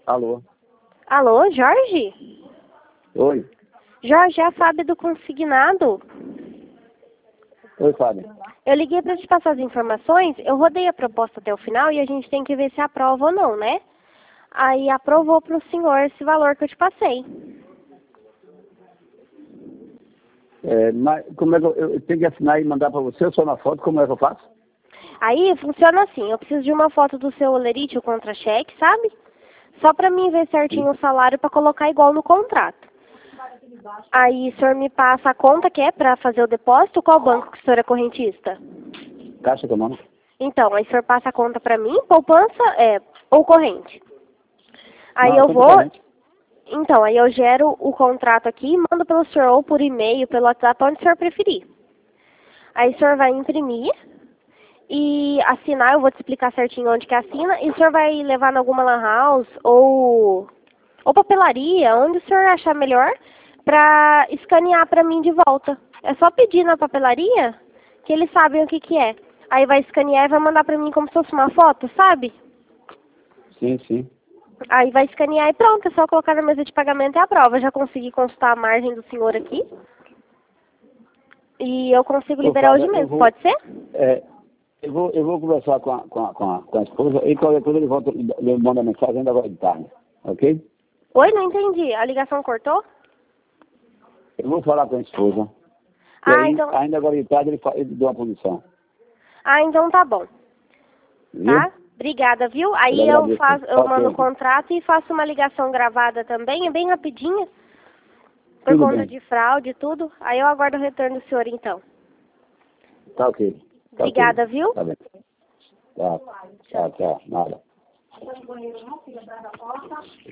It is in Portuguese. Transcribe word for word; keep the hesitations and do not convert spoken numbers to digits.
Alô? Alô, Jorge? Oi? Jorge, é a Fábio do Consignado. Oi, Fábio. Eu liguei para te passar as informações, eu rodei a proposta até o final e a gente tem que ver se aprova ou não, né? Aí aprovou para o senhor esse valor que eu te passei. É, mas como é que eu, eu tenho que assinar e mandar para você só na foto? Como é que eu faço? Aí funciona assim, eu preciso de uma foto do seu olerite, o contra-cheque, sabe? Só para mim ver certinho o salário para colocar igual no contrato. Aí o senhor me passa a conta que é para fazer o depósito, qual banco que o senhor é correntista? Caixa Econômica. Então, aí o senhor passa a conta para mim, poupança é, ou corrente. Aí Não, eu conta vou, corrente. então, aí eu gero o contrato aqui e mando pelo senhor ou por e-mail, pelo WhatsApp, onde o senhor preferir. Aí o senhor vai imprimir e assinar, eu vou te explicar certinho onde que assina, e o senhor vai levar em alguma lan house ou, ou papelaria, onde o senhor achar melhor, para escanear para mim de volta. É só pedir na papelaria que eles sabem o que que é. Aí vai escanear e vai mandar para mim como se fosse uma foto, sabe? Sim, sim. Aí vai escanear e pronto, é só colocar na mesa de pagamento e a prova. Já consegui consultar a margem do senhor aqui. E eu consigo Ô, liberar Fábio, hoje eu mesmo, vou, pode ser? é, eu vou, eu vou conversar com a, com a, com a, com a esposa e qualquer coisa ele volta, ele manda mensagem ainda agora de tarde, ok? Oi, não entendi. A ligação cortou? Eu vou falar com a esposa. E Ah, aí, então, ainda agora de tarde ele, fa- ele deu uma posição. ah, então tá bom. Viu? Tá? Obrigada, viu? Eu lhe Aí eu agradeço. faço, eu mando o Ok. contrato e faço uma ligação gravada também, é bem rapidinha, por Tudo conta bem. de fraude e tudo. Aí eu aguardo o retorno do senhor então. Tá ok. Tá ok. Obrigada, viu? Tá bem. Tá. Tá, Tchau. tchau. Nada.